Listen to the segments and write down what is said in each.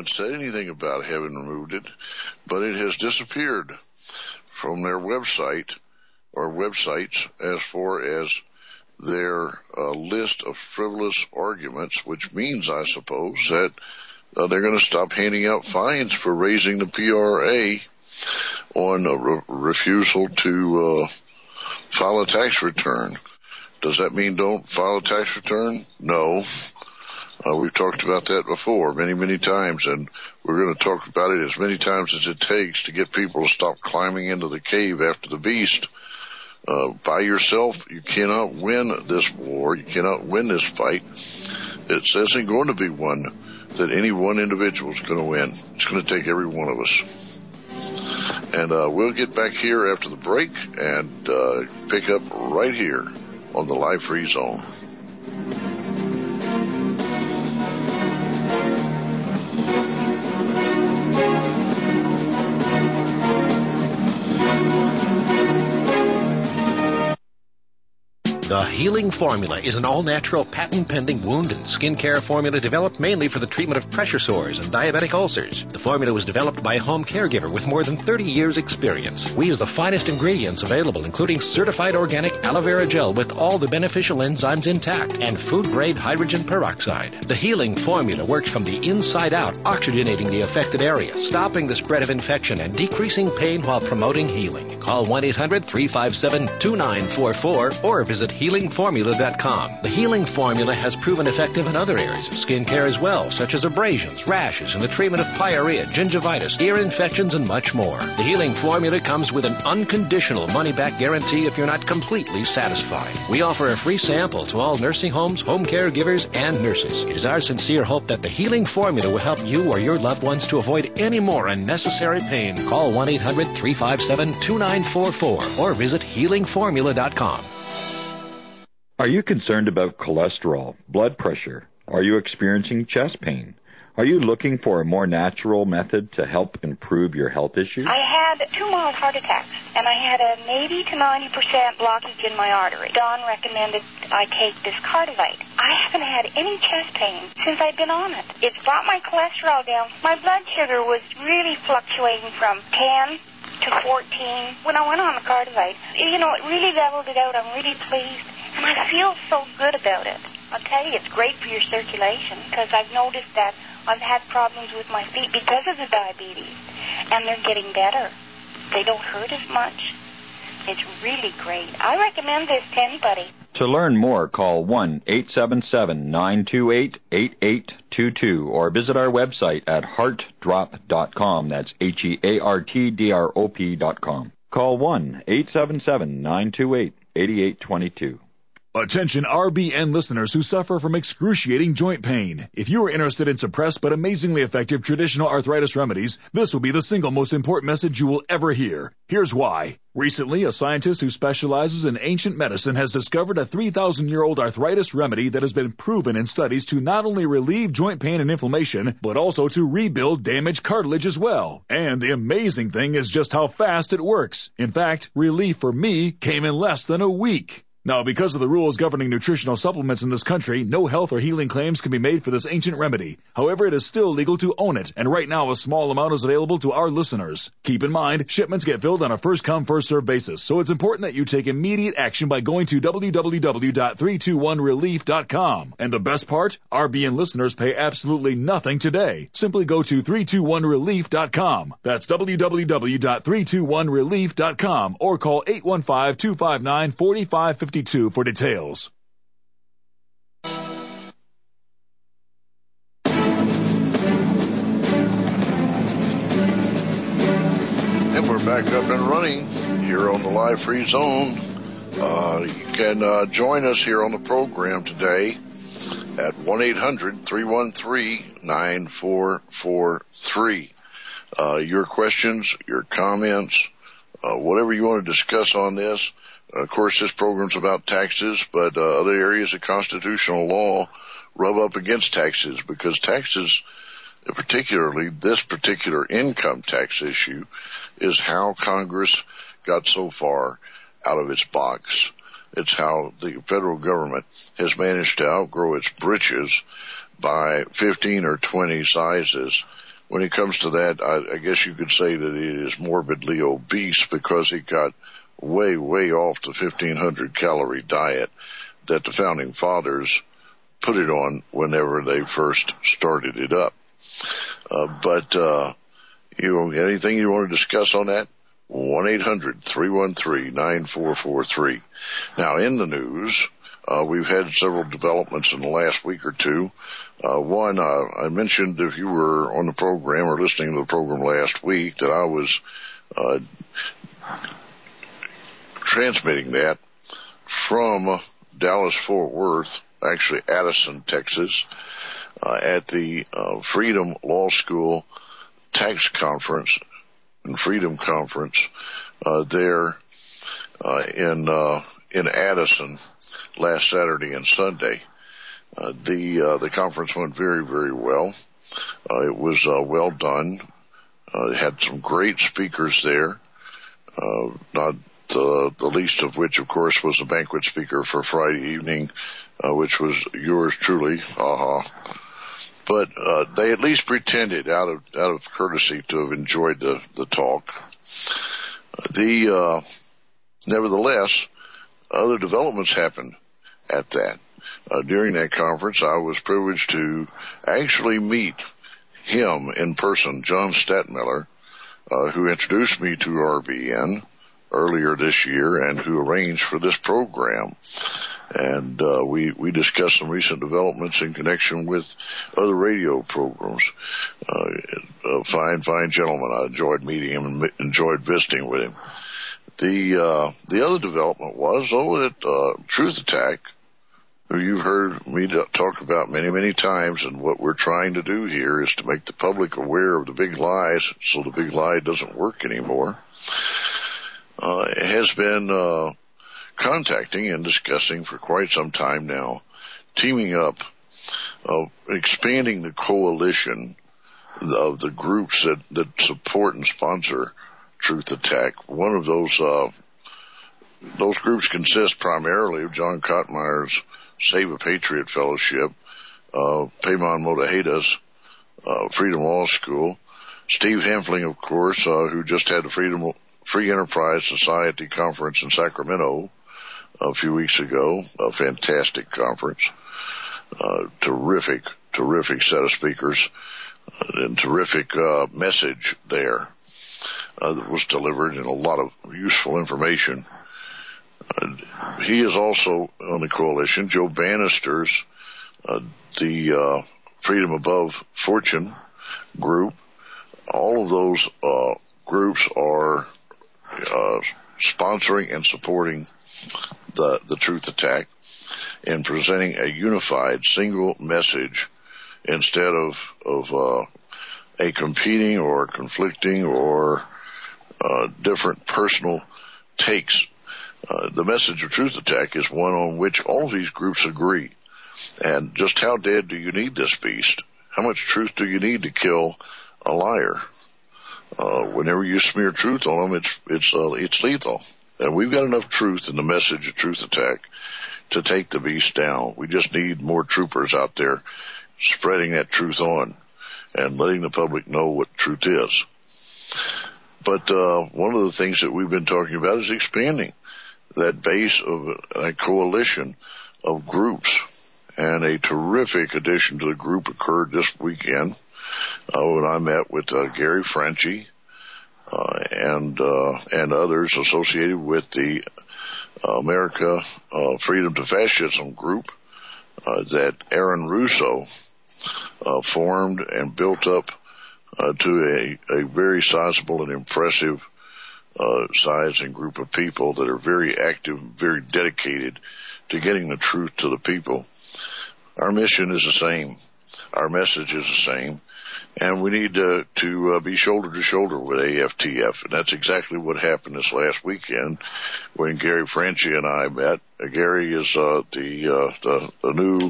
haven't said anything about having removed it, but it has disappeared from their website or websites as far as their list of frivolous arguments, which means, I suppose, that they're going to stop handing out fines for raising the PRA on refusal to file a tax return. Does that mean don't file a tax return? No. We've talked about that before many, many times, and we're going to talk about it as many times as it takes to get people to stop climbing into the cave after the beast. By yourself, you cannot win this war. You cannot win this fight. It isn't going to be one that any one individual is going to win. It's going to take every one of us. And we'll get back here after the break and pick up right here on the Live Free Zone. The Healing Formula is an all-natural, patent-pending wound and skin care formula developed mainly for the treatment of pressure sores and diabetic ulcers. The formula was developed by a home caregiver with more than 30 years' experience. We use the finest ingredients available, including certified organic aloe vera gel with all the beneficial enzymes intact and food-grade hydrogen peroxide. The Healing Formula works from the inside out, oxygenating the affected area, stopping the spread of infection, and decreasing pain while promoting healing. Call 1-800-357-2944 or visit HealingFormula.com. The Healing Formula has proven effective in other areas of skin care as well, such as abrasions, rashes, and the treatment of pyorrhea, gingivitis, ear infections, and much more. The Healing Formula comes with an unconditional money-back guarantee if you're not completely satisfied. We offer a free sample to all nursing homes, home caregivers, and nurses. It is our sincere hope that the Healing Formula will help you or your loved ones to avoid any more unnecessary pain. Call 1-800-357-2944 or visit HealingFormula.com. Are you concerned about cholesterol, blood pressure? Are you experiencing chest pain? Are you looking for a more natural method to help improve your health issues? I had 2 mild heart attacks, and I had an 80 to 90% blockage in my artery. Don recommended I take this Cardivite. I haven't had any chest pain since I've been on it. It's brought my cholesterol down. My blood sugar was really fluctuating from 10 to 14. When I went on the Cardivite, it really leveled it out. I'm really pleased. And I feel so good about it. I'll tell you, it's great for your circulation because I've noticed that I've had problems with my feet because of the diabetes, and they're getting better. They don't hurt as much. It's really great. I recommend this to anybody. To learn more, call 1-877-928-8822 or visit our website at heartdrop.com. That's HEARTDROP.com. Call 1-877-928-8822. Attention RBN listeners who suffer from excruciating joint pain. If you are interested in suppressed but amazingly effective traditional arthritis remedies, this will be the single most important message you will ever hear. Here's why. Recently, a scientist who specializes in ancient medicine has discovered a 3,000-year-old arthritis remedy that has been proven in studies to not only relieve joint pain and inflammation, but also to rebuild damaged cartilage as well. And the amazing thing is just how fast it works. In fact, relief for me came in less than a week. Now, because of the rules governing nutritional supplements in this country, no health or healing claims can be made for this ancient remedy. However, it is still legal to own it, and right now a small amount is available to our listeners. Keep in mind, shipments get filled on a first-come, first-served basis, so it's important that you take immediate action by going to www.321relief.com. And the best part? RBN listeners pay absolutely nothing today. Simply go to 321relief.com. That's www.321relief.com or call 815-259-4552 for details. And we're back up and running here on the Live Free Zone. You can join us here on the program today at 1-800-313-9443. Your questions, your comments, whatever you want to discuss on this. Of course, this program's about taxes, but other areas of constitutional law rub up against taxes because taxes, particularly this particular income tax issue, is how Congress got so far out of its box. It's how the federal government has managed to outgrow its britches by 15 or 20 sizes when it comes to that, I guess you could say that he is morbidly obese because he got way off the 1,500 calorie diet that the founding fathers put it on whenever they first started it up. But anything you want to discuss on that? 1-800-313-9443. Now, in the news, we've had several developments in the last week or two. One, I mentioned if you were on the program or listening to the program last week that I was transmitting that from Dallas-Fort Worth, actually Addison, Texas, at the Freedom Law School Tax Conference and Freedom Conference there in Addison last Saturday and Sunday. The conference went very well. It was well done. It had some great speakers there, not the least of which, of course, was the banquet speaker for Friday evening, which was yours truly. But they at least pretended, out of courtesy, to have enjoyed the talk. Nevertheless, other developments happened at that. During that conference, I was privileged to actually meet him in person, John Stadtmiller, who introduced me to RBN earlier this year and who arranged for this program. And we discussed some recent developments in connection with other radio programs. A fine gentleman. I enjoyed meeting him and enjoyed visiting with him. The other development was that Truth Attack, who you've heard me talk about many times, and what we're trying to do here is to make the public aware of the big lies so the big lie doesn't work anymore, has been contacting and discussing for quite some time now, teaming up, expanding the coalition of the groups that support and sponsor Truth Attack. One of those groups consists primarily of John Kottmeyer's Save a Patriot Fellowship, Paimon Modaheda's Freedom Law School, Steve Hempfling, of course, who just had the Free Enterprise Society Conference in Sacramento a few weeks ago, a fantastic conference, terrific set of speakers, and terrific message there that was delivered, and a lot of useful information. He is also on the coalition. Joe Bannister's the Freedom Above Fortune group. All of those groups are sponsoring and supporting the Truth Attack and presenting a unified single message instead of a competing or conflicting or different personal takes. The message of Truth Attack is one on which all of these groups agree. And just how dead do you need this beast? How much truth do you need to kill a liar? Whenever you smear truth on them, it's lethal. And we've got enough truth in the message of Truth Attack to take the beast down. We just need more troopers out there spreading that truth on and letting the public know what truth is. But one of the things that we've been talking about is expanding that base of a coalition of groups. And a terrific addition to the group occurred this weekend when I met with Gary Franchi and others associated with the America Freedom to Fascism group that Aaron Russo formed and built up to a very sizable and impressive size and group of people that are very active, very dedicated to getting the truth to the people. Our mission is the same. Our message is the same. And we need to be shoulder to shoulder with AFTF. And that's exactly what happened this last weekend when Gary Franchi and I met. Gary is the new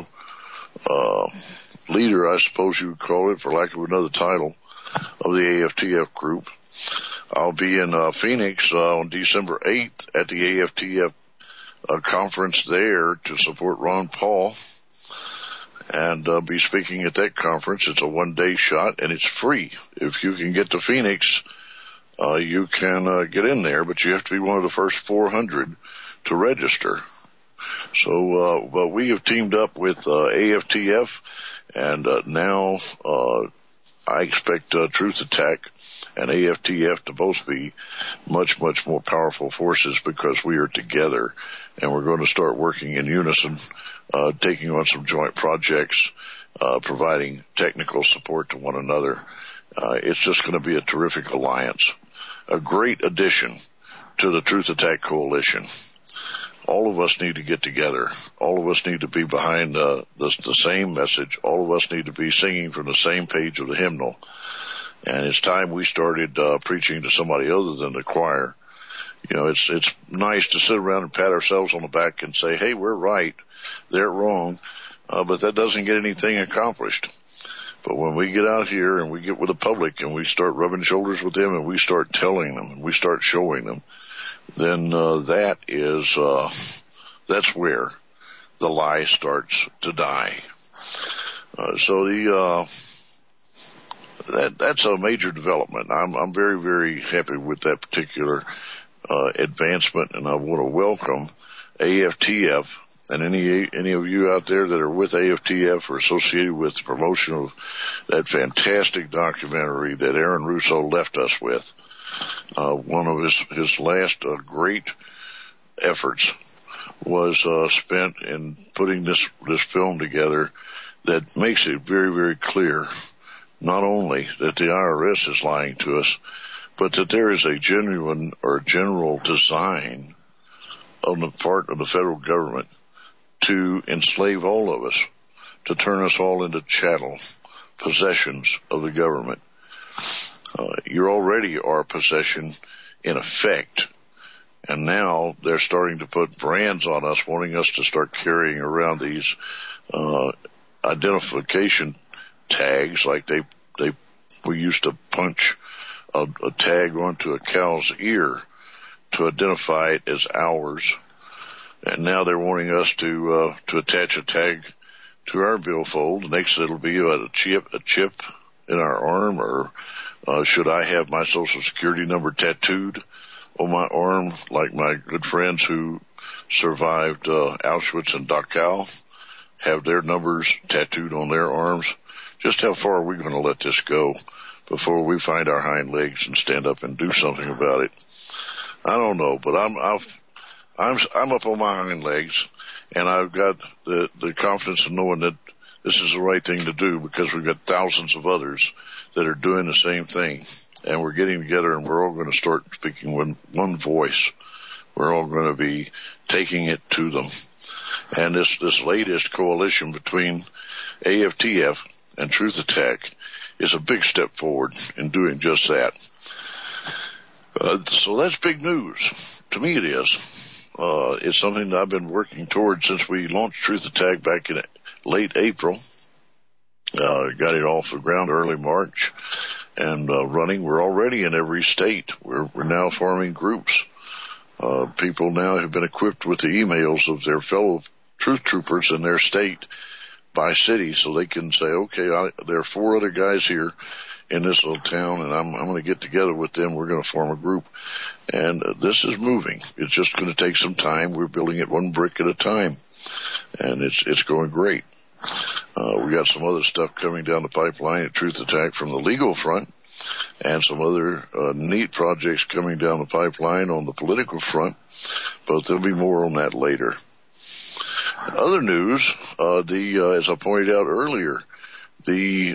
leader, I suppose you would call it, for lack of another title, of the AFTF group. I'll be in Phoenix on December 8th at the AFTF conference there to support Ron Paul. and be speaking at that conference. It's a one-day shot, and it's free. If you can get to Phoenix, you can get in there, but you have to be one of the first 400 to register. So, but we have teamed up with AFTF, and now I expect Truth Attack and AFTF to both be much, much more powerful forces because we are together, and we're going to start working in unison, taking on some joint projects, providing technical support to one another. It's just going to be a terrific alliance, a great addition to the Truth Attack Coalition. All of us need to get together. All of us need to be behind the same message. All of us need to be singing from the same page of the hymnal. And it's time we started preaching to somebody other than the choir. You know, it's nice to sit around and pat ourselves on the back and say, hey, we're right, they're wrong, but that doesn't get anything accomplished. But when we get out here and we get with the public and we start rubbing shoulders with them and we start telling them and we start showing them, then that's where the lie starts to die. That's a major development. I'm very, very happy with that particular advancement, and I want to welcome AFTF and any of you out there that are with AFTF or associated with the promotion of that fantastic documentary that Aaron Russo left us with. One of his last great efforts was spent in putting this film together that makes it very, very clear not only that the IRS is lying to us, but that there is a genuine or general design on the part of the federal government to enslave all of us, to turn us all into chattel possessions of the government. You're already our possession in effect, and now they're starting to put brands on us, wanting us to start carrying around these identification tags like we used to punch a tag onto a cow's ear to identify it as ours, and now they're wanting us to attach a tag to our billfold. Next it'll be a chip in our arm, or should I have my Social Security number tattooed on my arm like my good friends who survived Auschwitz and Dachau have their numbers tattooed on their arms? Just how far are we going to let this go before we find our hind legs and stand up and do something about it? I don't know, but I'm up on my hind legs, and I've got the confidence of knowing that this is the right thing to do because we've got thousands of others that are doing the same thing, and we're getting together and we're all going to start speaking with one voice. We're all going to be taking it to them. And this latest coalition between AFTF and Truth Attack is a big step forward in doing just that. So that's big news. To me it is. It's something that I've been working towards since we launched Truth Attack back in late April. Got it off the ground early March and running. We're already in every state. We're now forming groups. People now have been equipped with the emails of their fellow truth troopers in their state by city, so they can say, okay, there are 4 other guys here in this little town, and I'm going to get together with them. We're going to form a group, and this is moving. It's just going to take some time. We're building it one brick at a time, and it's going great. We got some other stuff coming down the pipeline at Truth Attack from the legal front, and some other neat projects coming down the pipeline on the political front, but there'll be more on that later. Other news, as I pointed out earlier, the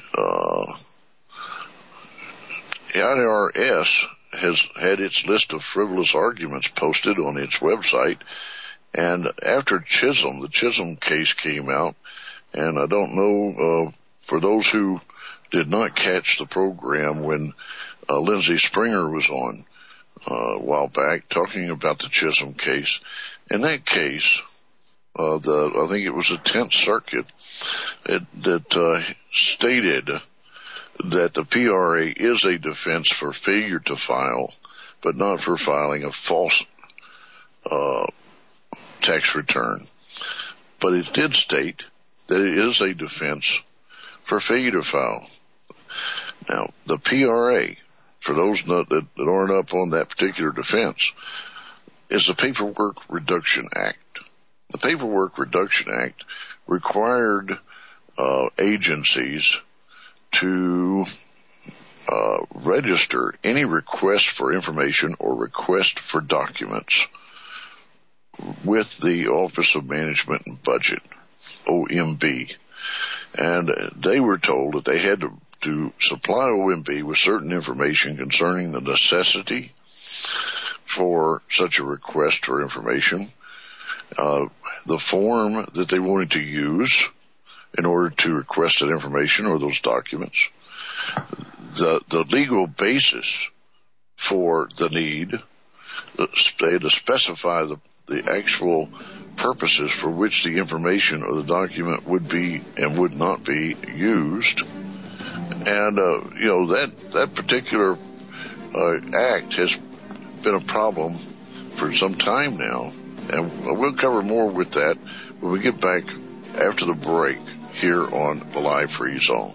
IRS has had its list of frivolous arguments posted on its website, and after the Chisholm case came out, and I don't know, for those who did not catch the program when Lindsay Springer was on a while back talking about the Chisholm case. In that case, I think it was the 10th Circuit that stated that the PRA is a defense for failure to file, but not for filing a false tax return. But it did state that it is a defense for failure to file. Now, the PRA, for those that aren't up on that particular defense, is the Paperwork Reduction Act. The Paperwork Reduction Act required agencies to register any request for information or request for documents with the Office of Management and Budget, OMB. And they were told that they had to supply OMB with certain information concerning the necessity for such a request for information, the form that they wanted to use in order to request that information or those documents, the legal basis for the need. They had to specify the actual purposes for which the information or the document would be and would not be used. And, that particular act has been a problem for some time now. And we'll cover more with that when we get back after the break here on the Live Free Zone.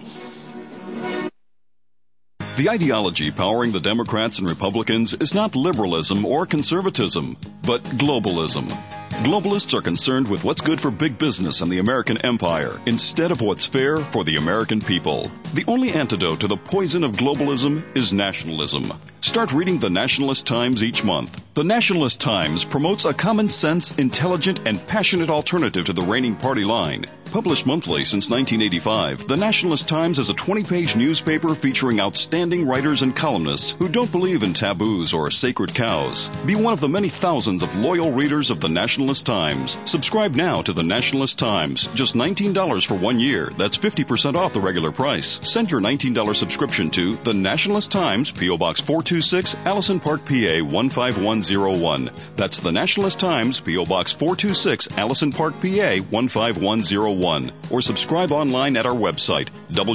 The ideology powering the Democrats and Republicans is not liberalism or conservatism, but globalism. Globalists are concerned with what's good for big business and the American empire instead of what's fair for the American people. The only antidote to the poison of globalism is nationalism. Start reading the Nationalist Times each month. The Nationalist Times promotes a common sense, intelligent, and passionate alternative to the reigning party line. Published monthly since 1985, the Nationalist Times is a 20-page newspaper featuring outstanding writers and columnists who don't believe in taboos or sacred cows. Be one of the many thousands of loyal readers of the Nationalist Times. Subscribe now to the Nationalist Times. Just $19 for 1 year. That's 50% off the regular price. Send your $19 subscription to the Nationalist Times, P.O. Box 426, Allison Park, PA 15101. That's the Nationalist Times, P.O. Box 426, Allison Park, PA 15101. Or subscribe online at our website,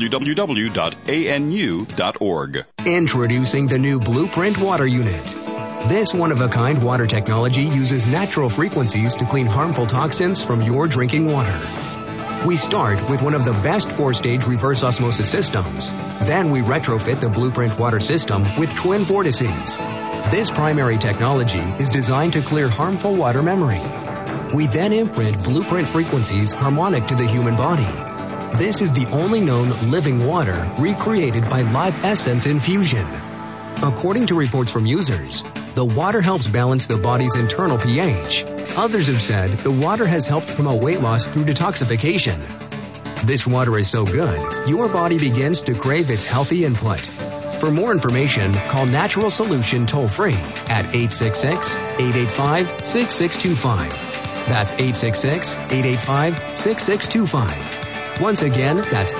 www.anu.org. Introducing the new Blueprint Water Unit. This one-of-a-kind water technology uses natural frequencies to clean harmful toxins from your drinking water. We start with one of the best 4-stage reverse osmosis systems. Then we retrofit the Blueprint water system with twin vortices. This primary technology is designed to clear harmful water memory. We then imprint Blueprint frequencies harmonic to the human body. This is the only known living water recreated by Live Essence infusion. According to reports from users, the water helps balance the body's internal pH. Others have said the water has helped promote weight loss through detoxification. This water is so good, your body begins to crave its healthy input. For more information, call Natural Solution toll-free at 866-885-6625. That's 866-885-6625. Once again, that's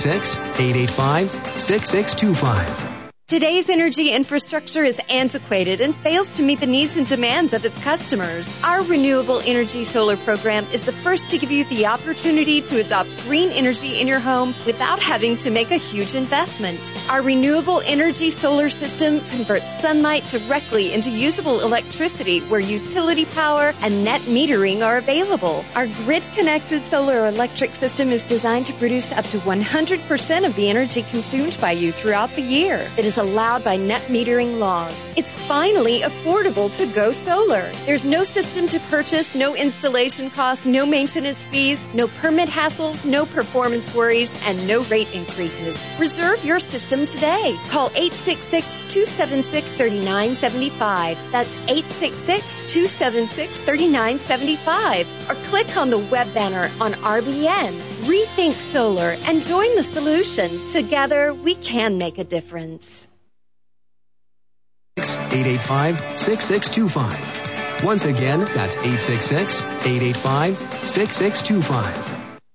866-885-6625. Today's energy infrastructure is antiquated and fails to meet the needs and demands of its customers. Our Renewable Energy Solar program is the first to give you the opportunity to adopt green energy in your home without having to make a huge investment. Our Renewable Energy Solar system converts sunlight directly into usable electricity where utility power and net metering are available. Our grid-connected solar electric system is designed to produce up to 100% of the energy consumed by you throughout the year. It is allowed by net metering laws. It's finally affordable to go solar. There's no system to purchase, no installation costs, no maintenance fees, no permit hassles, no performance worries, and no rate increases. Reserve your system today. Call 866-276-3975. That's 866-276-3975. Or click on the web banner on RBN. Rethink solar and join the solution. Together, we can make a difference. 885-6625. Once again, that's 866-885-6625.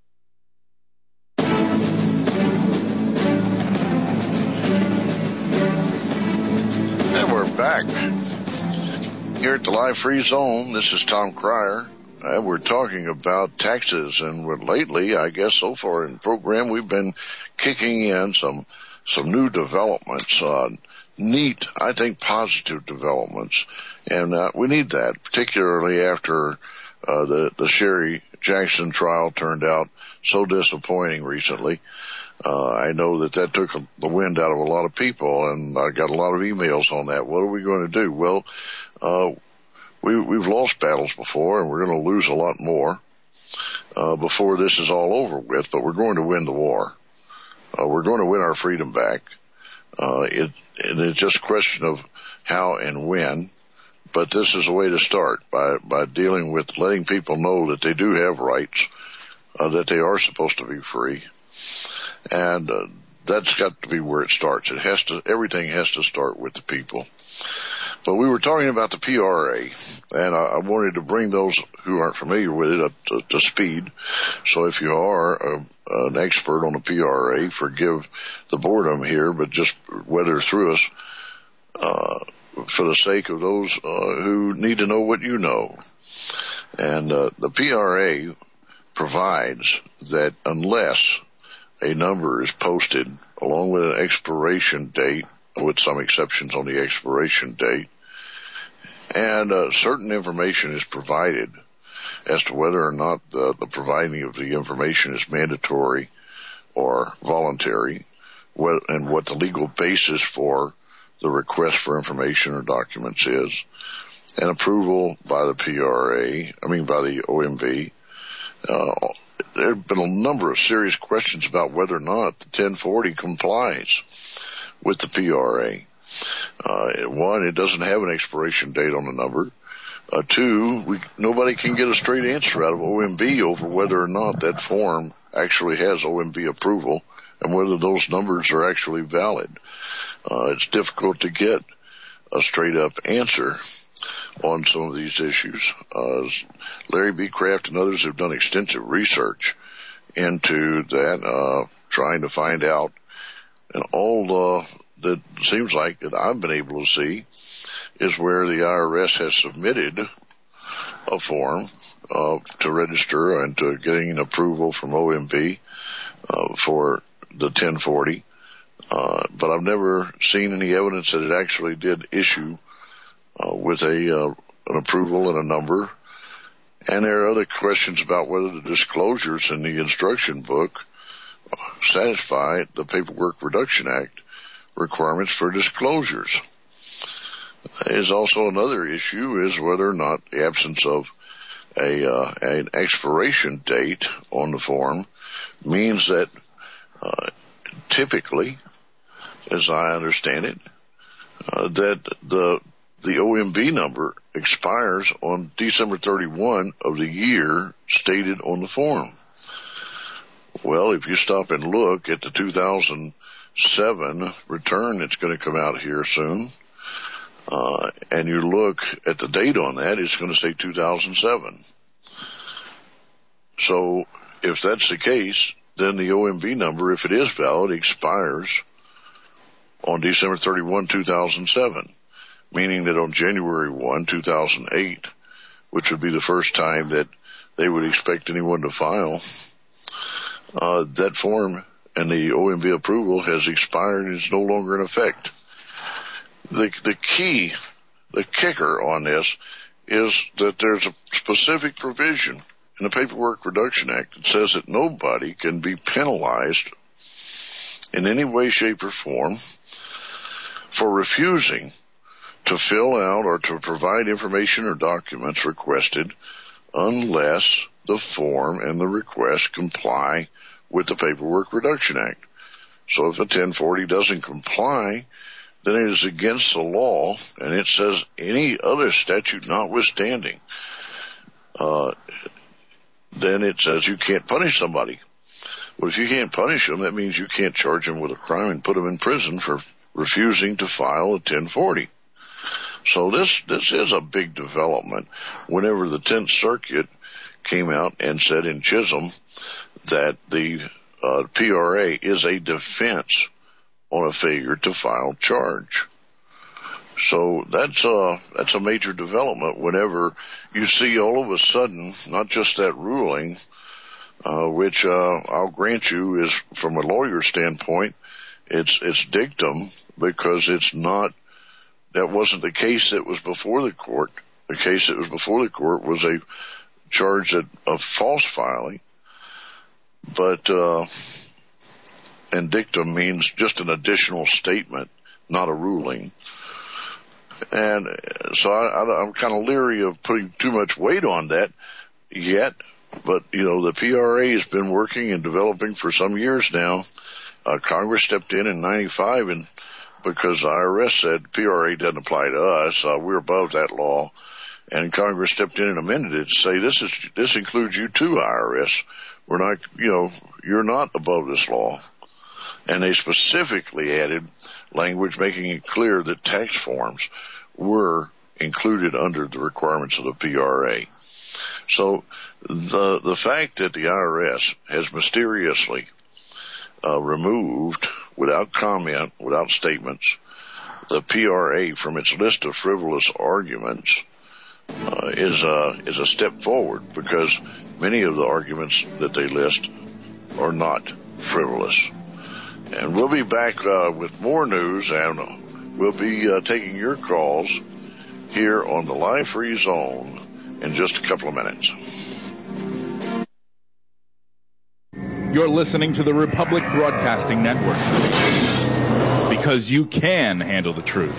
And we're back here at the Live Free Zone. This is Tom Cryer. We're talking about taxes, and lately, I guess so far in the program, we've been kicking in some new developments on neat, I think, positive developments. And we need that, particularly after the Sherry Jackson trial turned out so disappointing recently. I know that took the wind out of a lot of people, and I got a lot of emails on that. What are we going to do? Well, we've lost battles before, and we're going to lose a lot more before this is all over with, but we're going to win the war. We're going to win our freedom back. It's just a question of how and when, but this is a way to start by dealing with letting people know that they do have rights, that they are supposed to be free. And that's got to be where it starts. Everything has to start with the people. But we were talking about the PRA, and I wanted to bring those who aren't familiar with it up to speed. So if you are an expert on the PRA, forgive the boredom here, but just weather through us for the sake of those who need to know what you know. And the PRA provides that unless a number is posted along with an expiration date, with some exceptions on the expiration date, and certain information is provided as to whether or not the providing of the information is mandatory or voluntary, and what the legal basis for the request for information or documents is, and approval by the by the OMB. There have been a number of serious questions about whether or not the 1040 complies with the PRA. One, it doesn't have an expiration date on the number. Two, nobody can get a straight answer out of OMB over whether or not that form actually has OMB approval and whether those numbers are actually valid. It's difficult to get a straight up answer on some of these issues. Larry B. Kraft and others have done extensive research into that, trying to find out, and all that seems like that I've been able to see is where the IRS has submitted a form to register and to getting an approval from OMB for the 1040, but I've never seen any evidence that it actually did issue with an approval and a number. And there are other questions about whether the disclosures in the instruction book satisfy the Paperwork Reduction Act requirements for disclosures. There's also another issue is whether or not the absence of an expiration date on the form means that typically, as I understand it, that the OMB number expires on December 31 of the year stated on the form. Well, if you stop and look at the 2007 return that's going to come out here soon, and you look at the date on that, it's going to say 2007. So if that's the case, then the OMB number, if it is valid, expires on December 31, 2007. Meaning that on January 1, 2008, which would be the first time that they would expect anyone to file, that form and the OMB approval has expired and is no longer in effect. The kicker on this is that there's a specific provision in the Paperwork Reduction Act that says that nobody can be penalized in any way, shape, or form for refusing to fill out or to provide information or documents requested unless the form and the request comply with the Paperwork Reduction Act. So if a 1040 doesn't comply, then it is against the law, and it says any other statute notwithstanding, then it says you can't punish somebody. Well, if you can't punish them, that means you can't charge them with a crime and put them in prison for refusing to file a 1040. So this is a big development. Whenever the 10th Circuit came out and said in Chisholm that the PRA is a defense on a failure to file charge. So that's a major development whenever you see all of a sudden, not just that ruling, which I'll grant you is from a lawyer standpoint it's dictum because that wasn't the case that was before the court. The case that was before the court was a charge of false filing, and dictum means just an additional statement, not a ruling. And so I'm kind of leery of putting too much weight on that yet, but the PRA has been working and developing for some years now. Congress stepped in 95 and because the IRS said PRA doesn't apply to us, we're above that law. And Congress stepped in and amended it to say this includes you too, IRS. We're not, you're not above this law. And they specifically added language making it clear that tax forms were included under the requirements of the PRA. So the fact that the IRS has mysteriously removed, without comment, without statements, the PRA from its list of frivolous arguments is a step forward, because many of the arguments that they list are not frivolous. And we'll be back with more news, and we'll be taking your calls here on the Live Free Zone in just a couple of minutes. You're listening to the Republic Broadcasting Network, because you can handle the truth.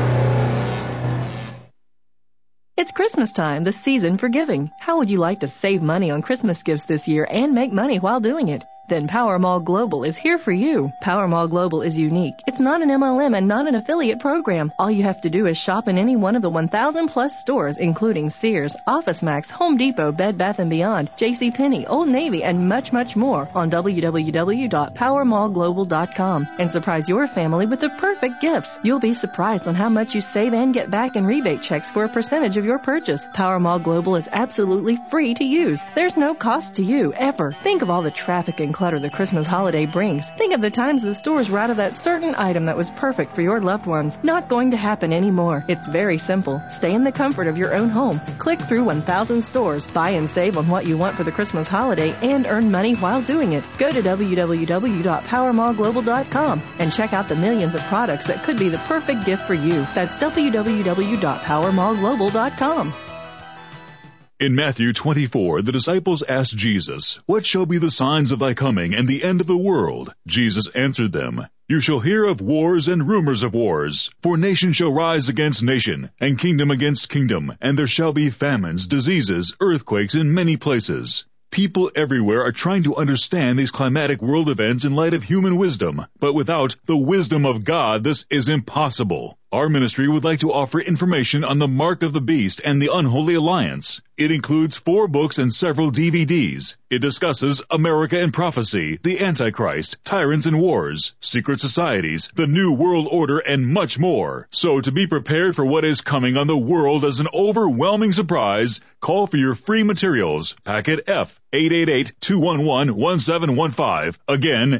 It's Christmas time, the season for giving. How would you like to save money on Christmas gifts this year and make money while doing it? Then Power Mall Global is here for you. Power Mall Global is unique. It's not an MLM and not an affiliate program. All you have to do is shop in any one of the 1,000 plus stores, including Sears, OfficeMax, Home Depot, Bed Bath & Beyond, JCPenney, Old Navy, and much, much more on www.powermallglobal.com and surprise your family with the perfect gifts. You'll be surprised on how much you save and get back in rebate checks for a percentage of your purchase. Power Mall Global is absolutely free to use. There's no cost to you, ever. Think of all the traffic and clutter the Christmas holiday brings. Think of the times the stores were out of that certain item that was perfect for your loved ones. Not going to happen anymore. It's very simple. Stay in the comfort of your own home. Click through 1,000 stores. Buy and save on what you want for the Christmas holiday and earn money while doing it. Go to www.powermallglobal.com and check out the millions of products that could be the perfect gift for you. That's www.powermallglobal.com. In Matthew 24, the disciples asked Jesus, "What shall be the signs of thy coming and the end of the world?" Jesus answered them, "You shall hear of wars and rumors of wars. For nation shall rise against nation, and kingdom against kingdom, and there shall be famines, diseases, earthquakes in many places." People everywhere are trying to understand these climatic world events in light of human wisdom, but without the wisdom of God, this is impossible. Our ministry would like to offer information on the Mark of the Beast and the Unholy Alliance. It includes 4 books and several DVDs. It discusses America and Prophecy, the Antichrist, Tyrants and Wars, Secret Societies, the New World Order, and much more. So to be prepared for what is coming on the world as an overwhelming surprise, call for your free materials. Packet F, 888-211-1715. Again,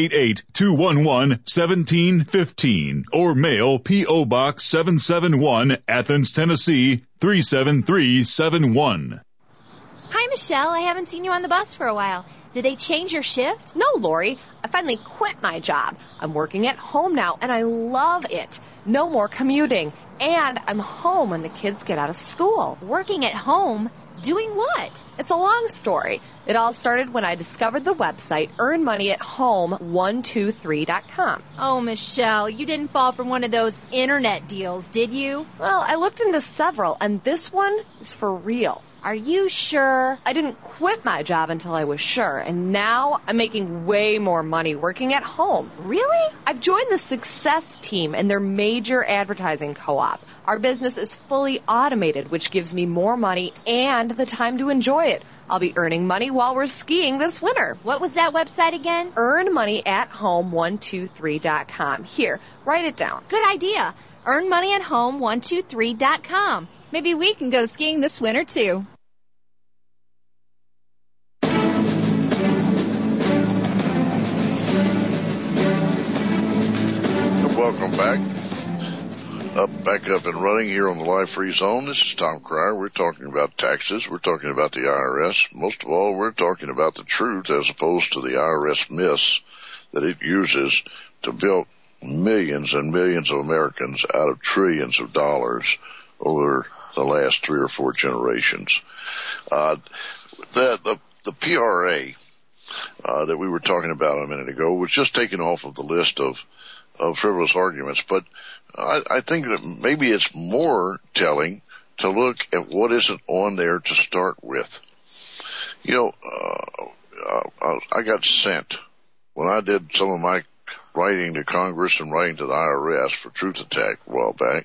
888-211-1715. Or mail P.O. Box 771, Athens, Tennessee, 37371. Hi, Michelle. I haven't seen you on the bus for a while. Did they change your shift? No, Lori. I finally quit my job. I'm working at home now, and I love it. No more commuting. And I'm home when the kids get out of school. Working at home? Doing what? It's a long story. It all started when I discovered the website earnmoneyathome123.com. Oh, Michelle, you didn't fall for one of those internet deals, did you? Well, I looked into several, and this one is for real. Are you sure? I didn't quit my job until I was sure, and now I'm making way more money working at home. Really? I've joined the Success Team in their major advertising co-op. Our business is fully automated, which gives me more money and the time to enjoy it. I'll be earning money while we're skiing this winter. What was that website again? earnmoneyathome123.com. Here, write it down. Good idea. earnmoneyathome123.com. Maybe we can go skiing this winter, too. Welcome back. Back up and running here on the Live Free Zone. This is Tom Cryer. We're talking about taxes. We're talking about the IRS. Most of all, we're talking about the truth as opposed to the IRS myths that it uses to bilk millions and millions of Americans out of trillions of dollars over the last 3 or 4 generations. The PRA that we were talking about a minute ago was just taken off of the list of frivolous arguments, but I think that maybe it's more telling to look at what isn't on there to start with. You know, I got sent, when I did some of my writing to Congress and writing to the IRS for Truth Attack a while back,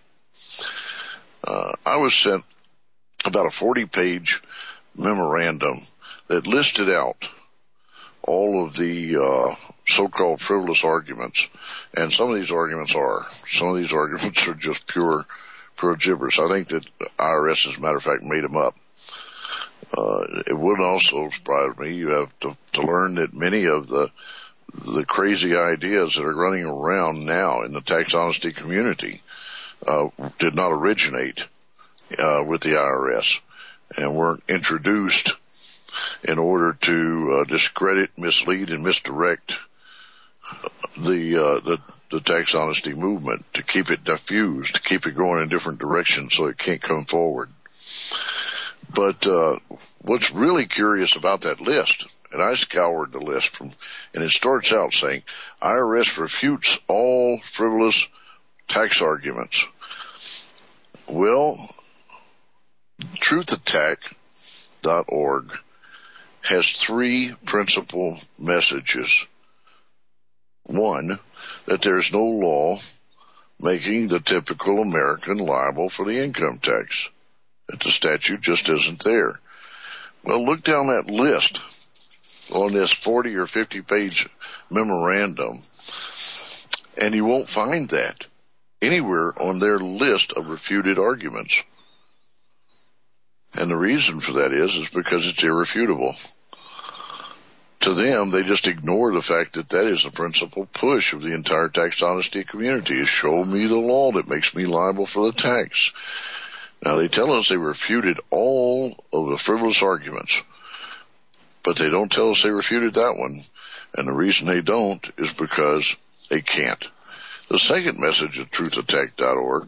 I was sent about a 40-page memorandum that listed out all of the so-called frivolous arguments, and some of these arguments are just pure gibberish. I think that the IRS, as a matter of fact, made them up. It wouldn't also surprise me. You have to learn that many of the crazy ideas that are running around now in the tax honesty community did not originate with the IRS and weren't introduced in order to discredit, mislead, and misdirect the tax honesty movement, to keep it diffused, to keep it going in different directions so it can't come forward. But what's really curious about that list, and I scoured the list and it starts out saying, IRS refutes all frivolous tax arguments. Well, truthattack.org has 3 principal messages. One, that there's no law making the typical American liable for the income tax, that the statute just isn't there. Well, look down that list on this 40 or 50 page memorandum, and you won't find that anywhere on their list of refuted arguments. And the reason for that is because it's irrefutable. To them, they just ignore the fact that that is the principal push of the entire tax honesty community, is show me the law that makes me liable for the tax. Now, they tell us they refuted all of the frivolous arguments, but they don't tell us they refuted that one. And the reason they don't is because they can't. The second message of truthattack.org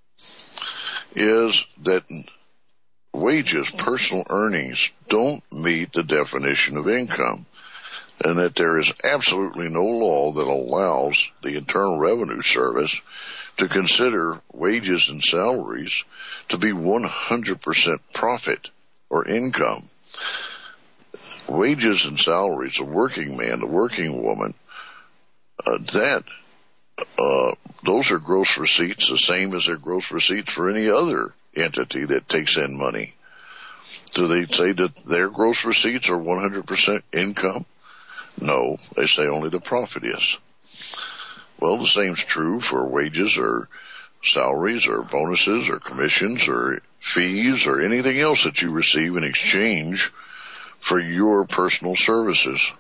is that wages, personal earnings, don't meet the definition of income, and that there is absolutely no law that allows the Internal Revenue Service to consider wages and salaries to be 100% profit or income. Wages and salaries, the working man, the working woman, those are gross receipts, the same as their gross receipts for any other entity that takes in money. Do they say that their gross receipts are 100% income? No, they say only the profit is. Well, the same's true for wages or salaries or bonuses or commissions or fees or anything else that you receive in exchange for your personal services.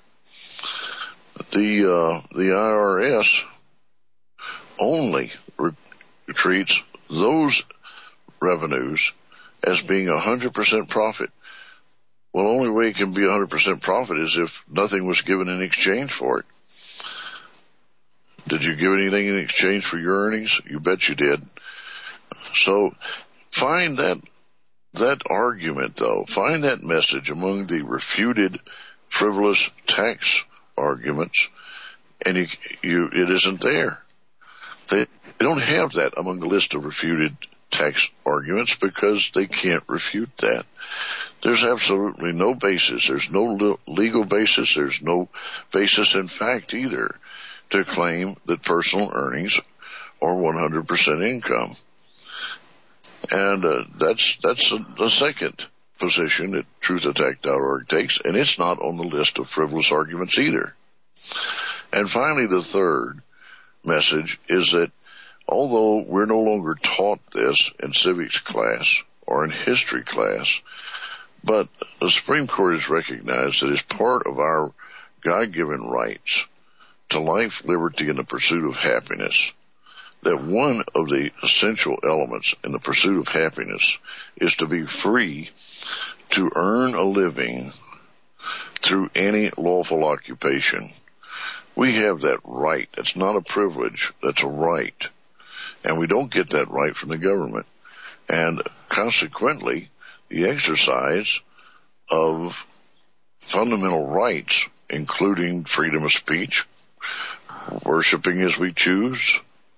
The IRS only treats those revenues as being 100% profit. Well, the only way it can be 100% profit is if nothing was given in exchange for it. Did you give anything in exchange for your earnings? You bet you did. So find that argument, though. Find that message among the refuted frivolous tax arguments, and it isn't there. They don't have that among the list of refuted tax arguments because they can't refute that. There's absolutely no basis. There's no legal basis. There's no basis in fact either to claim that personal earnings are 100% income. And that's the second position that truthattack.org takes, and it's not on the list of frivolous arguments either. And finally, the third message is that although we're no longer taught this in civics class or in history class, but the Supreme Court has recognized that as part of our God-given rights to life, liberty, and the pursuit of happiness, that one of the essential elements in the pursuit of happiness is to be free to earn a living through any lawful occupation. We have that right. It's not a privilege. That's a right. And we don't get that right from the government. And consequently, the exercise of fundamental rights, including freedom of speech, worshiping as we choose,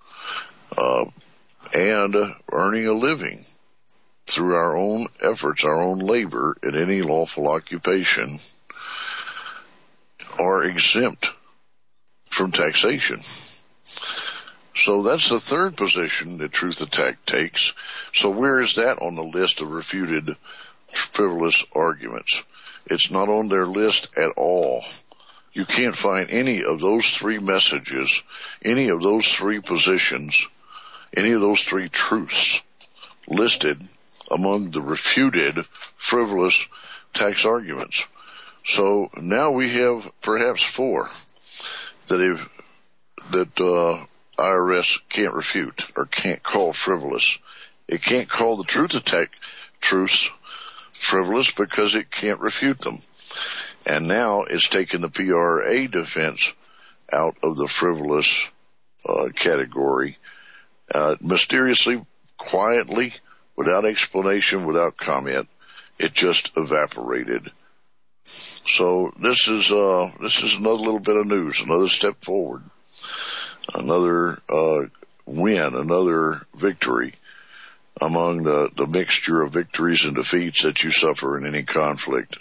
and earning a living through our own efforts, our own labor in any lawful occupation, are exempt from taxation. So that's the third position that Truth Attack takes. So where is that on the list of refuted frivolous arguments? It's not on their list at all. You can't find any of those three messages, any of those three positions, any of those three truths listed among the refuted frivolous tax arguments. So now we have perhaps four that IRS can't refute or can't call frivolous. It can't call the Truth Attack truths frivolous because it can't refute them. And now it's taken the PRA defense out of the frivolous category, mysteriously, quietly, without explanation, without comment. It just evaporated. So this is another little bit of news, another step forward, another win, another victory among the mixture of victories and defeats that you suffer in any conflict.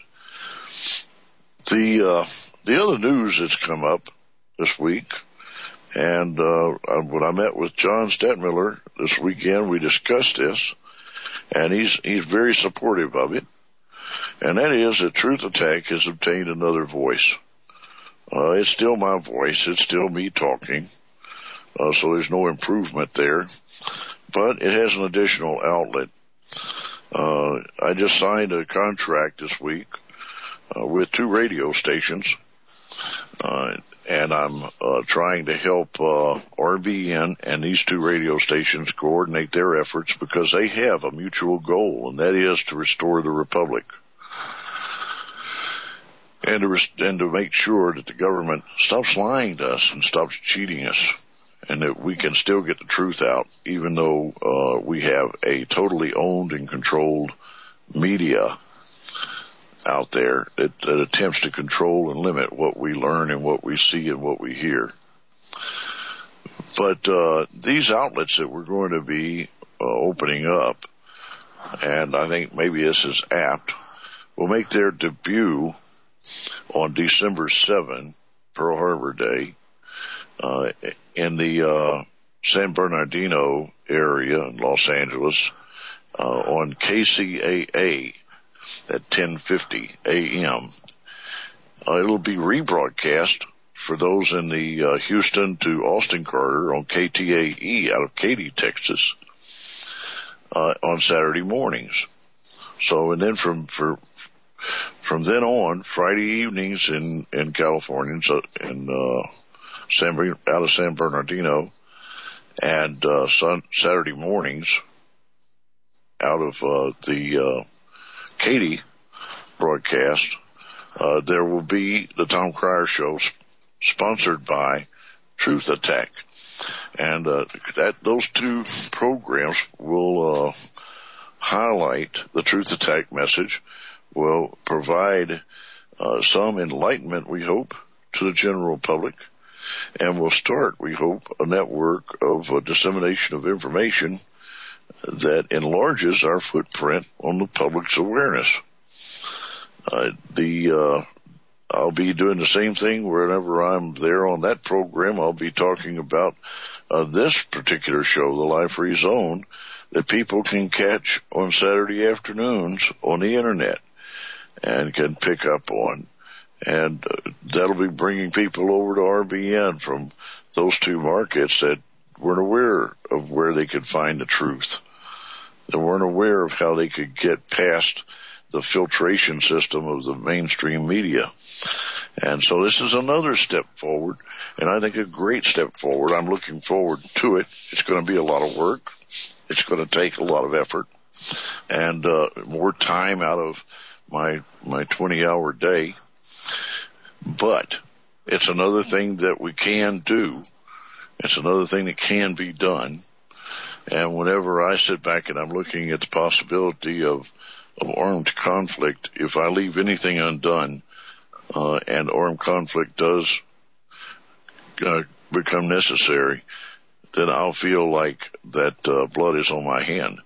The other news that's come up this week, and when I met with John Stadtmiller this weekend, we discussed this, and he's very supportive of it, and that is that Truth Attack has obtained another voice. It's still my voice, it's still me talking, so there's no improvement there, but it has an additional outlet. I just signed a contract this week with 2 radio stations, and I'm trying to help RBN and these 2 radio stations coordinate their efforts because they have a mutual goal, and that is to restore the Republic and to make sure that the government stops lying to us and stops cheating us, and that we can still get the truth out, even though we have a totally owned and controlled media out there that attempts to control and limit what we learn and what we see and what we hear. But these outlets that we're going to be opening up, and I think maybe this is apt, will make their debut on December 7, Pearl Harbor Day, in the San Bernardino area in Los Angeles, on KCAA at 10:50 a.m. It'll be rebroadcast for those in the Houston to Austin corridor on KTAE out of Katy, Texas, on Saturday mornings. So, and then from then on, Friday evenings in California, out of San Bernardino, and Saturday mornings out of the Katy broadcast, there will be the Tom Cryer Show, sponsored by Truth Attack, and those 2 programs will highlight the Truth Attack message, will provide some enlightenment, we hope, to the general public, and will start, we hope, a network of dissemination of information that enlarges our footprint on the public's awareness. I'll be doing the same thing whenever I'm there on that program. I'll be talking about this particular show, The Life Free Zone, that people can catch on Saturday afternoons on the internet and can pick up on. And that'll be bringing people over to RBN from those 2 markets that weren't aware of where they could find the truth. They weren't aware of how they could get past the filtration system of the mainstream media. And so this is another step forward, and I think a great step forward. I'm looking forward to it. It's going to be a lot of work. It's going to take a lot of effort and more time out of my 20-hour day. But It's another thing that we can do. It's another thing that can be done. And whenever I sit back and I'm looking at the possibility of armed conflict, if I leave anything undone, and armed conflict does become necessary, then I'll feel like that blood is on my hand.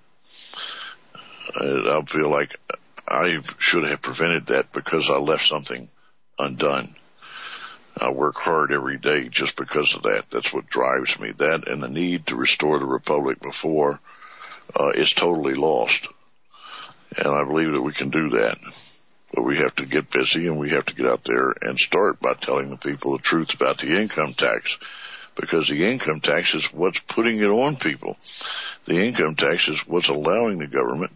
I'll feel like I should have prevented that because I left something undone. I work hard every day just because of that. That's what drives me. That and the need to restore the republic before it's totally lost. And I believe that we can do that. But we have to get busy, and we have to get out there and start by telling the people the truth about the income tax. Because the income tax is what's putting it on people. The income tax is what's allowing the government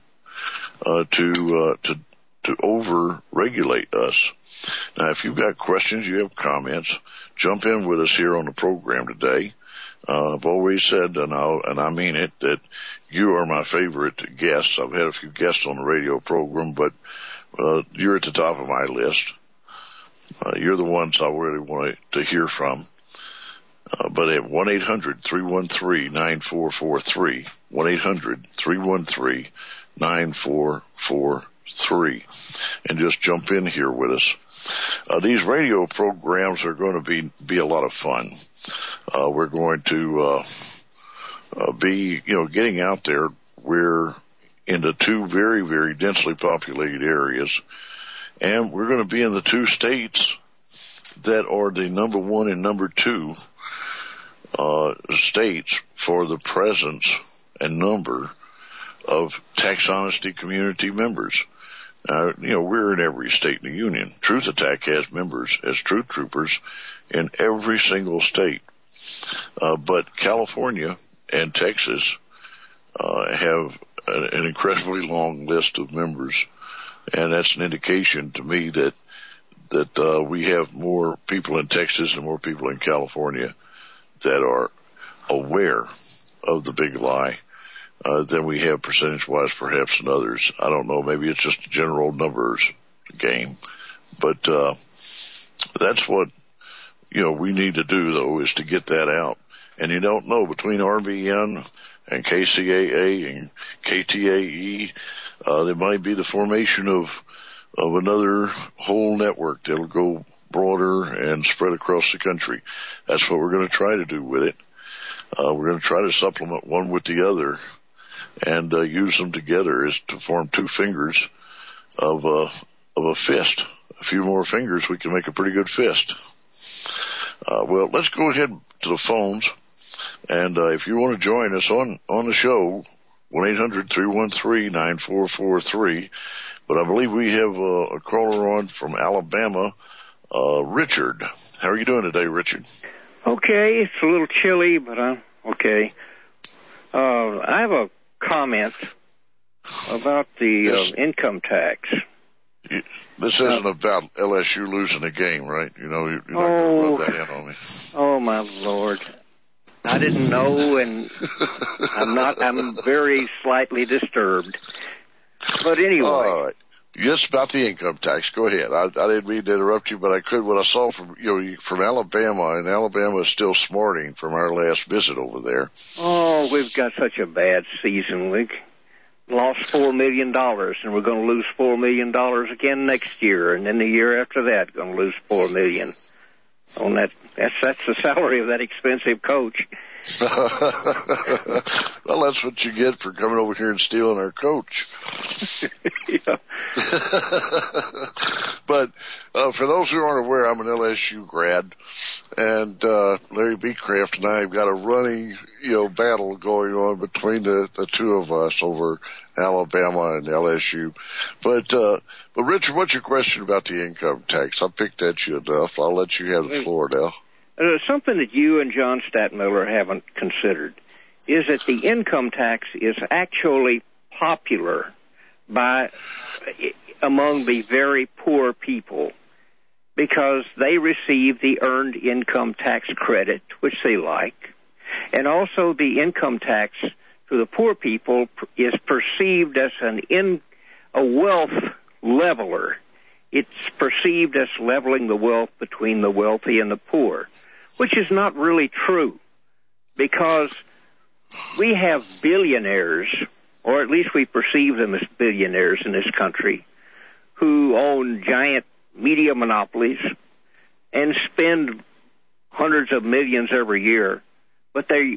to over-regulate us. Now, if you've got questions, you have comments, jump in with us here on the program today. I've always said, and I mean it, that you are my favorite guests. I've had a few guests on the radio program, but you're at the top of my list. You're the ones I really want to hear from. But at 1-800-313-9443, 1-800-313-9443, and just jump in here with us. These radio programs are going to be a lot of fun. We're going to be, getting out there. We're into two very, very densely populated areas, and we're going to be in the two states that are the number one and number two states for the presence and number of tax honesty community members. We're in every state in the union. Truth Attack has members as Truth Troopers in every single state. But California and Texas have an incredibly long list of members, and that's an indication to me that we have more people in Texas and more people in California that are aware of the big lie than we have percentage-wise perhaps in others. I don't know. Maybe it's just a general numbers game. But that's what, we need to do, though, is to get that out. And you don't know, between RBN and KCAA and KTAE, there might be the formation of another whole network that'll go broader and spread across the country. That's what we're going to try to do with it. We're going to try to supplement one with the other and use them together as to form two fingers of a fist. A few more fingers, we can make a pretty good fist. Well, let's go ahead to the phones. And if you want to join us on the show, 1-800-313-9443. But I believe we have a caller on from Alabama, Richard. How are you doing today, Richard? Okay, it's a little chilly, but I'm okay. I have a comment about the income tax. This isn't about LSU losing a game, right? You're not going to rub that in on me. Oh, my Lord. I didn't know, and I'm very slightly disturbed. But anyway. All right. Yes, about the income tax. Go ahead. I didn't mean to interrupt you, but I could. What I saw from Alabama, and Alabama is still smarting from our last visit over there. Oh, we've got such a bad season. We lost $4 million, and we're going to lose $4 million again next year, and then the year after that, going to lose $4 million. On that's the salary of that expensive coach. Well, that's what you get for coming over here and stealing our coach. Yeah. But for those who aren't aware, I'm an LSU grad, and Larry Beecraft and I have got a running, battle going on between the two of us over Alabama and LSU. But Richard, what's your question about the income tax? I picked at you enough. I'll let you have the floor now. Something that you and John Stadtmiller haven't considered is that the income tax is actually popular among the very poor people because they receive the earned income tax credit, which they like, and also the income tax for the poor people is perceived as a wealth leveler. it's perceived as leveling the wealth between the wealthy and the poor, which is not really true, because we have billionaires, or at least we perceive them as billionaires in this country, who own giant media monopolies and spend hundreds of millions every year, but they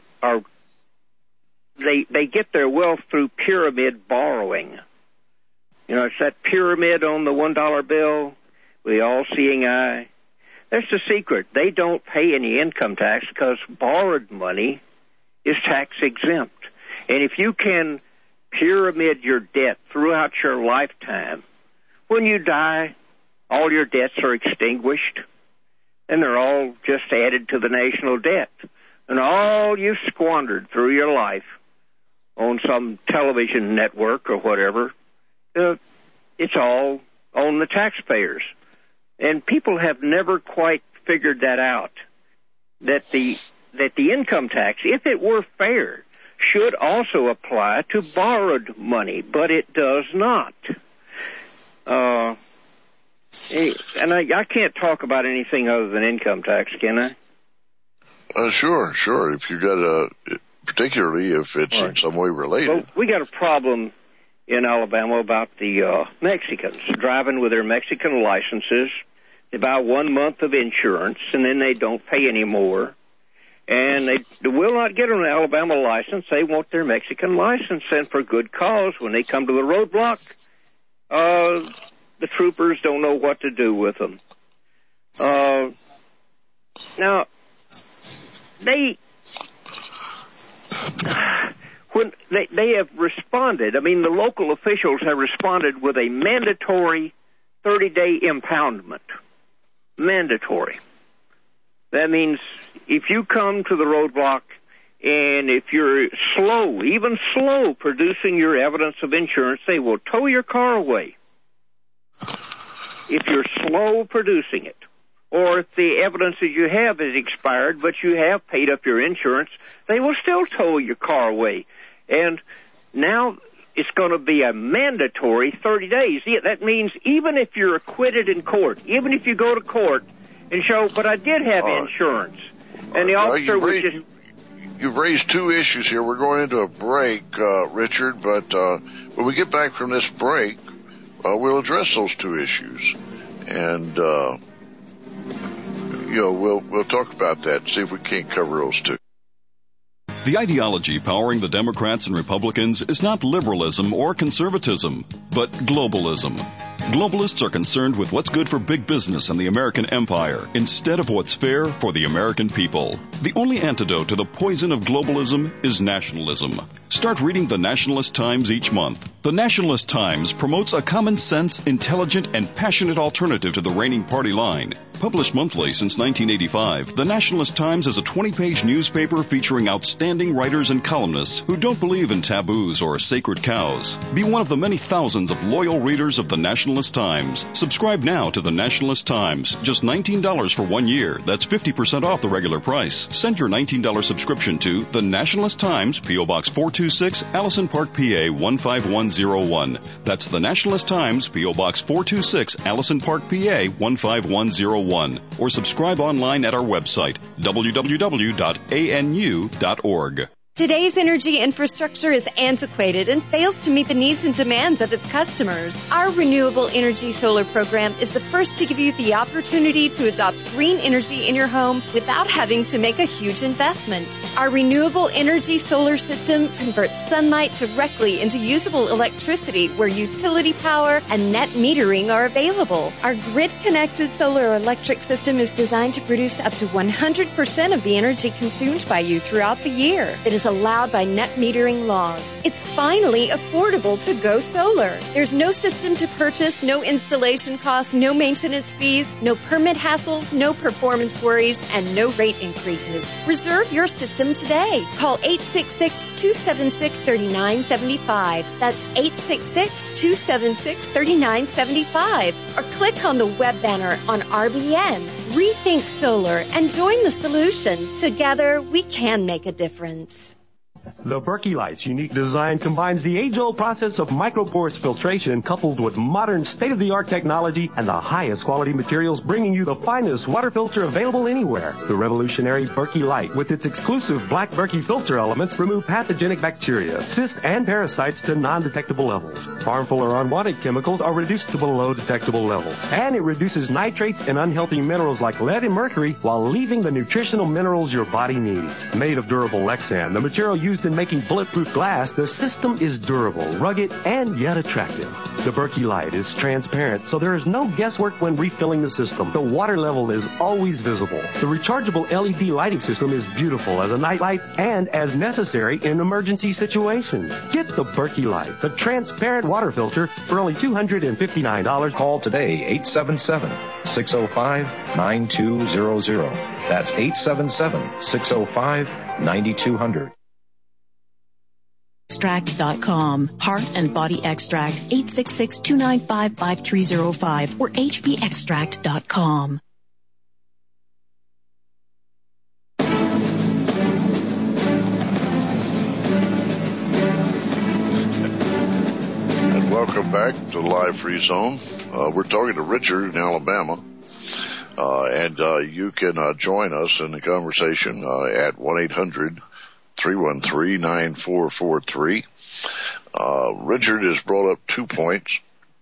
get their wealth through pyramid borrowing. You know, it's that pyramid on the $1 bill with the all-seeing eye. That's the secret. They don't pay any income tax because borrowed money is tax exempt. And if you can pyramid your debt throughout your lifetime, when you die, all your debts are extinguished, and they're all just added to the national debt. And all you've squandered through your life on some television network or whatever, it's all on the taxpayers. And people have never quite figured that out, that the income tax, if it were fair, should also apply to borrowed money, but it does not. And I can't talk about anything other than income tax, can I? Sure. If you got particularly if it's in some way related. Well, we got a problem in Alabama about the Mexicans driving with their Mexican licenses. They buy 1 month of insurance, and then they don't pay any more. And they will not get an Alabama license. They want their Mexican license, and for good cause. When they come to the roadblock, the troopers don't know what to do with them. Now, when they have responded, I mean, the local officials have responded with a mandatory 30-day impoundment. Mandatory. That means if you come to the roadblock and if you're slow, even slow, producing your evidence of insurance, they will tow your car away. If you're slow producing it, or if the evidence that you have is expired, but you have paid up your insurance, they will still tow your car away. And now it's going to be a mandatory 30 days. That means even if you're acquitted in court, even if you go to court and show, but I did have insurance, and the officer was just... You've raised two issues here. We're going into a break, Richard, but when we get back from this break, we'll address those two issues. And, we'll talk about that and see if we can't cover those two. The ideology powering the Democrats and Republicans is not liberalism or conservatism, but globalism. Globalists are concerned with what's good for big business and the American empire instead of what's fair for the American people. The only antidote to the poison of globalism is nationalism. Start reading the Nationalist Times each month. The Nationalist Times promotes a common sense, intelligent, and passionate alternative to the reigning party line. Published monthly since 1985, the Nationalist Times is a 20-page newspaper featuring outstanding writers and columnists who don't believe in taboos or sacred cows. Be one of the many thousands of loyal readers of the Nationalist Times. Subscribe now to the Nationalist Times. Just $19 for 1 year. That's 50% off the regular price. Send your $19 subscription to the Nationalist Times, P.O. Box 426, Allison Park, PA 15101. That's the Nationalist Times, P.O. Box 426, Allison Park, PA 15101. Or subscribe online at our website, www.anu.org. Today's energy infrastructure is antiquated and fails to meet the needs and demands of its customers. Our Renewable Energy Solar program is the first to give you the opportunity to adopt green energy in your home without having to make a huge investment. Our Renewable Energy Solar system converts sunlight directly into usable electricity where utility power and net metering are available. Our grid-connected solar electric system is designed to produce up to 100% of the energy consumed by you throughout the year. It is allowed by net metering laws. It's finally affordable to go solar. There's no system to purchase, no installation costs, no maintenance fees, no permit hassles, no performance worries, and no rate increases. Reserve your system today. Call 866-276-3975. That's 866-276-3975. Or click on the web banner on RBN. Rethink Solar and join the solution. Together, we can make a difference. The Berkey Light's unique design combines the age-old process of microporous filtration coupled with modern state-of-the-art technology and the highest quality materials, bringing you the finest water filter available anywhere. The revolutionary Berkey Light, with its exclusive black Berkey filter elements, remove pathogenic bacteria, cysts, and parasites to non-detectable levels. Harmful or unwanted chemicals are reduced to below detectable levels. And it reduces nitrates and unhealthy minerals like lead and mercury while leaving the nutritional minerals your body needs. Made of durable Lexan, the material used in making bulletproof glass, the system is durable, rugged, and yet attractive. The Berkey Light is transparent, so there is no guesswork when refilling the system. The water level is always visible. The rechargeable LED lighting system is beautiful as a nightlight and as necessary in emergency situations. Get the Berkey Light, the transparent water filter, for only $259. Call today, 877-605-9200. That's 877-605-9200. Extract.com. Heart and Body Extract, 866-295-5305 or hbextract.com. And welcome back to Live Free Zone. We're talking to Richard in Alabama. And you can join us in the conversation at 1-800-313-9443. Richard has brought up 2 points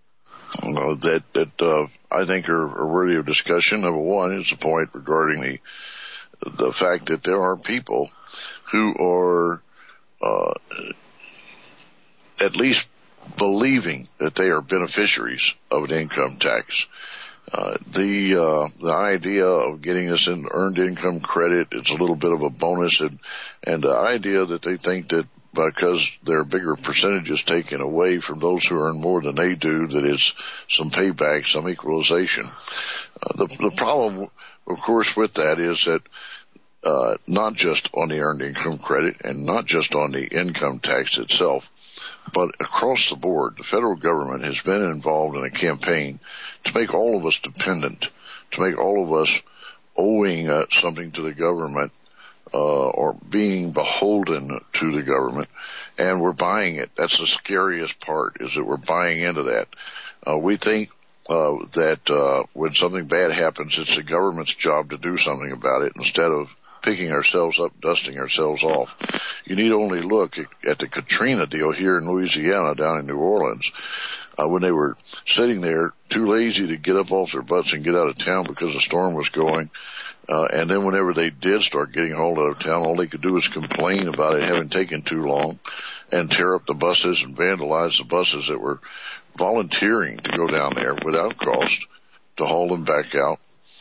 that I think are worthy of discussion. Number one is the point regarding the fact that there are people who are at least believing that they are beneficiaries of an income tax. The idea of getting this in earned income credit, it's a little bit of a bonus, and the idea that they think that because there are bigger percentages taken away from those who earn more than they do, that it's some payback, some equalization. The problem, of course, with that is that not just on the earned income credit and not just on the income tax itself, but across the board, the federal government has been involved in a campaign to make all of us dependent, to make all of us owing something to the government, or being beholden to the government, and we're buying it. That's the scariest part, is that we're buying into that. We think that when something bad happens, it's the government's job to do something about it instead of picking ourselves up, dusting ourselves off. You need only look at the Katrina deal here in Louisiana, down in New Orleans, when they were sitting there too lazy to get up off their butts and get out of town because the storm was going. And then whenever they did start getting hauled out of town, all they could do was complain about it having taken too long and tear up the buses and vandalize the buses that were volunteering to go down there without cost to haul them back out.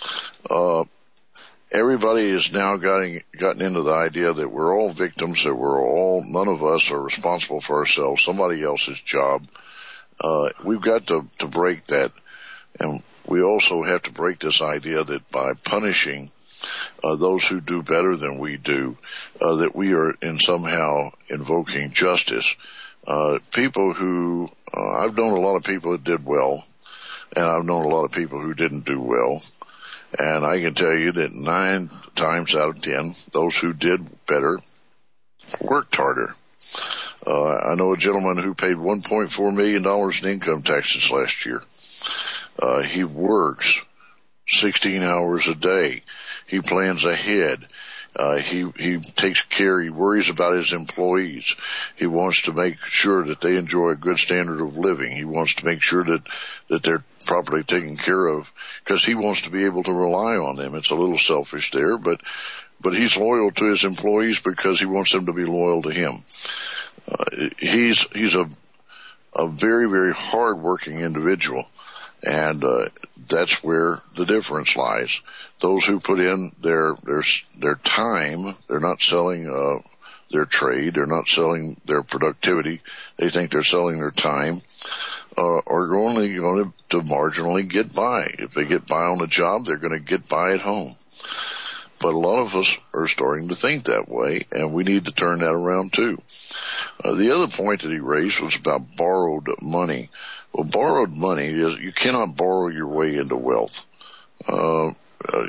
Everybody has now gotten into the idea that we're all victims, that none of us are responsible for ourselves, somebody else's job. We've got to break that. And we also have to break this idea that by punishing those who do better than we do, that we are somehow invoking justice. People who, I've known a lot of people that did well, and I've known a lot of people who didn't do well. And I can tell you that 9 times out of 10, those who did better worked harder. I know a gentleman who paid $1.4 million in income taxes last year. He works 16 hours a day. He plans ahead. He takes care, he worries about his employees. He wants to make sure that they enjoy a good standard of living. He wants to make sure that they're properly taken care of, because he wants to be able to rely on them. It's a little selfish there, but he's loyal to his employees because he wants them to be loyal to him. He's a very, very hard-working individual. And that's where the difference lies. Those who put in their time, they're not selling their trade, they're not selling their productivity. They think they're selling their time, are only going to marginally get by. If they get by on the job, they're going to get by at home. But a lot of us are starting to think that way, and we need to turn that around too. The other point that he raised was about borrowed money. Well, borrowed money is, you cannot borrow your way into wealth. Would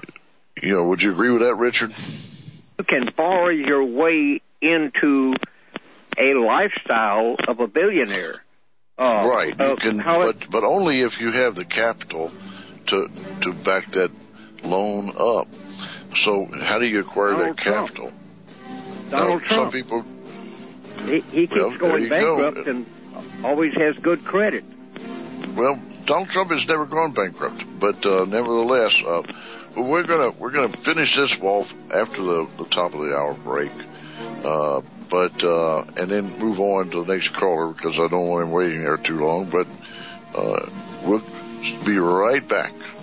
you agree with that, Richard? You can borrow your way into a lifestyle of a billionaire. Right. You can, but only if you have the capital to back that loan up. So how do you acquire that capital? Donald Trump. Some people. He keeps going bankrupt and always has good credit. Well, Donald Trump has never gone bankrupt, but nevertheless, we're gonna finish this off after the top of the hour break, and then move on to the next caller because I don't want him waiting there too long. But we'll be right back.